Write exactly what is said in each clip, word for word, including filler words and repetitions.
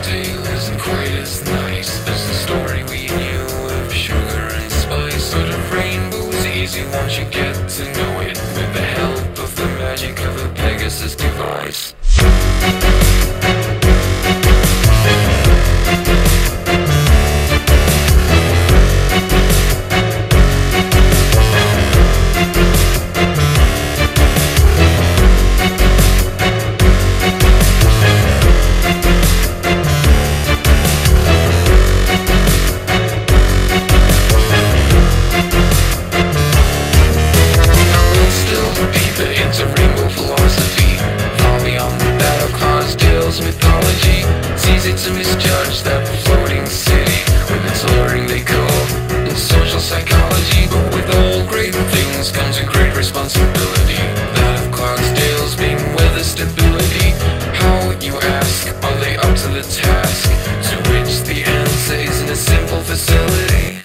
tale isn't quite as nice as the story we knew of sugar and spice. Sort of rainbow's easy once you get to know it, with the help of the magic of a Pegasus device. Mythology sees it to misjudge that floating city with its alluring decor and social psychology. But with all great things comes a great responsibility, that of Clarksdale's being weather stability. How, you ask, are they up to the task? To which the answer is in a simple facility.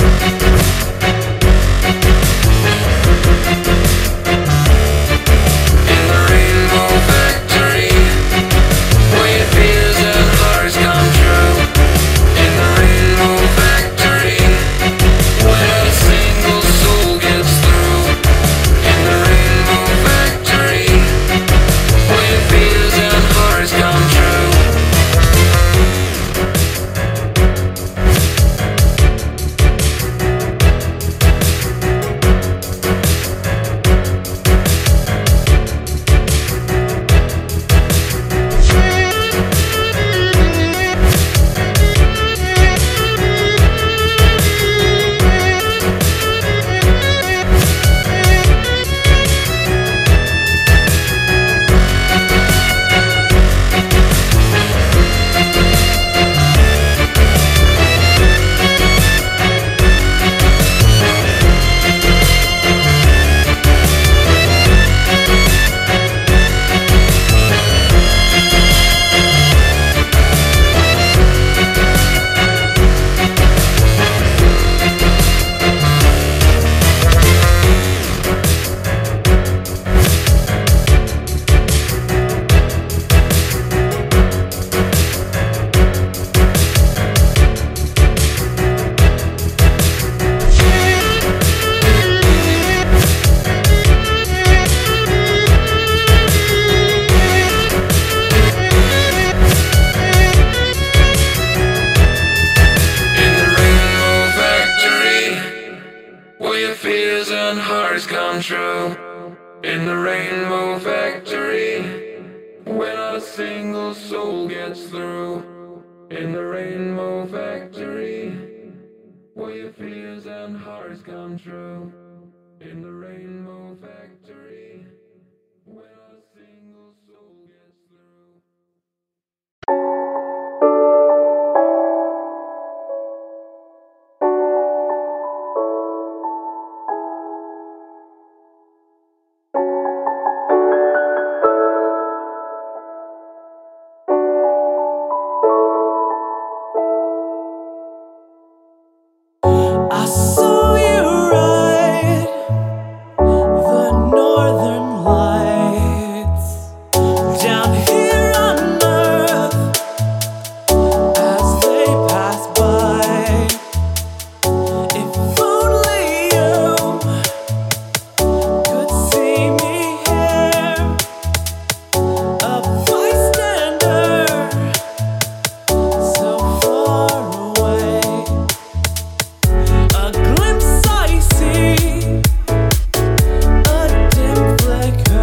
Come true in the Rainbow Factory, where not a single soul gets through. In the Rainbow Factory, where your fears and hearts come true. In the Rainbow Factory, where not a single soul gets through. I saw you ride the northern lights down here on earth as they pass by. If only you could see me here, a bystander so far away. A glimpse I see, a dim flicker.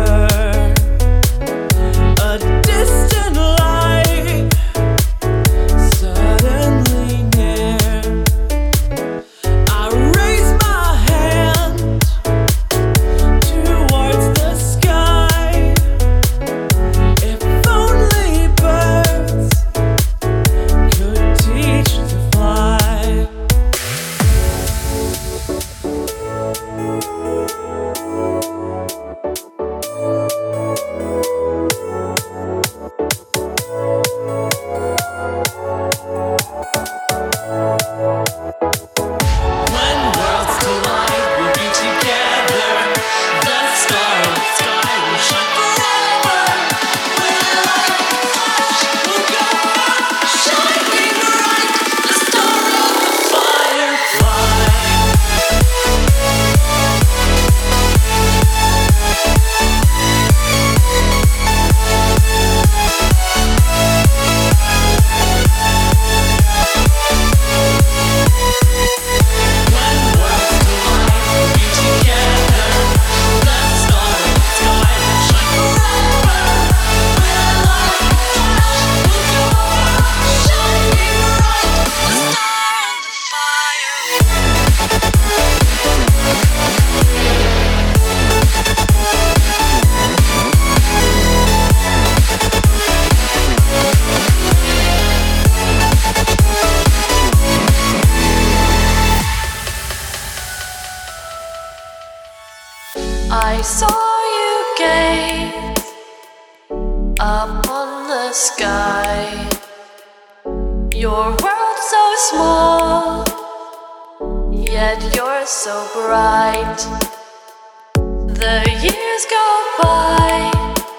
saw you gaze up on the sky. Your world so small, yet you're so bright. The years go by,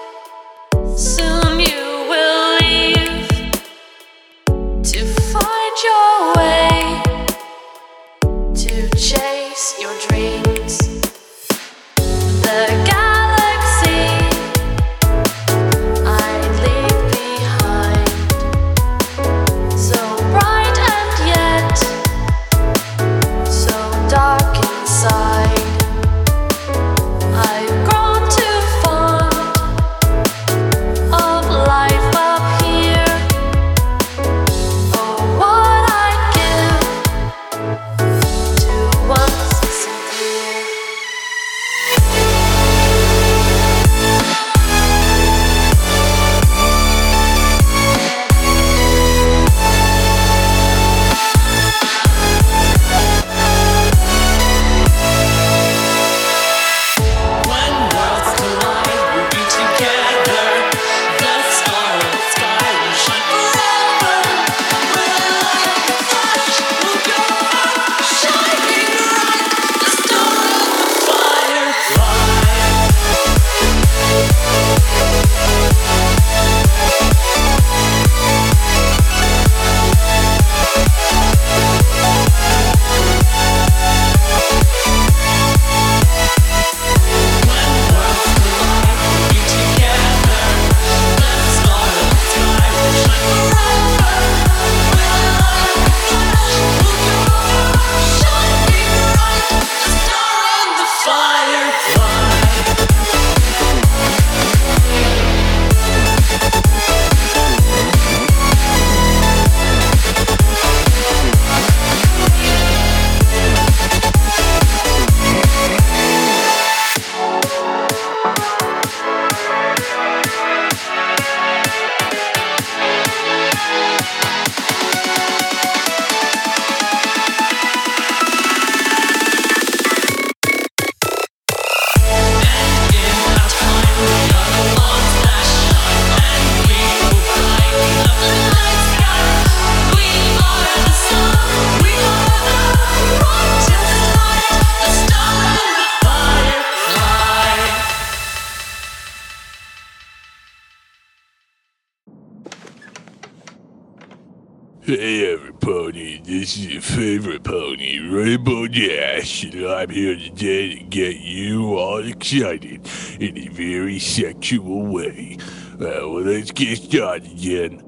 soon you will leave to find your way, to chase your dreams. The galaxy I leave behind, so bright and yet so dark inside. I've grown too fond of life up here. Oh, what I'd give to once sincere. When worlds collide, we'll be together. The starlit sky will shine forever. When light flash will go, shining bright, the star and the firefly. When worlds collide, we'll be together. The starlit sky will shine forever. When light flash will go, shining bright, the star and the firefly. Hey everybody, this is your favorite pony, Rainbow Dash, and I'm here today to get you all excited in a very sexual way. Uh, well, let's get started then.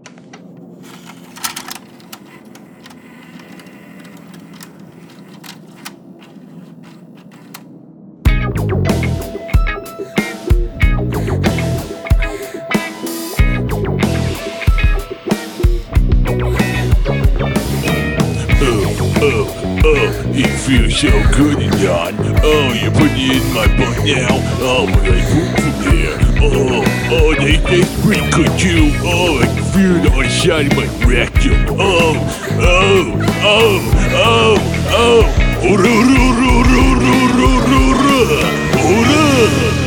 Oh, oh, it feels so good and on. Oh, you're putting it in my butt now. Oh, but I poop from there. Oh, oh, they taste pretty good too. Oh, I can feel it on the side of my rectum. Oh, oh, oh, oh, oh. Oh,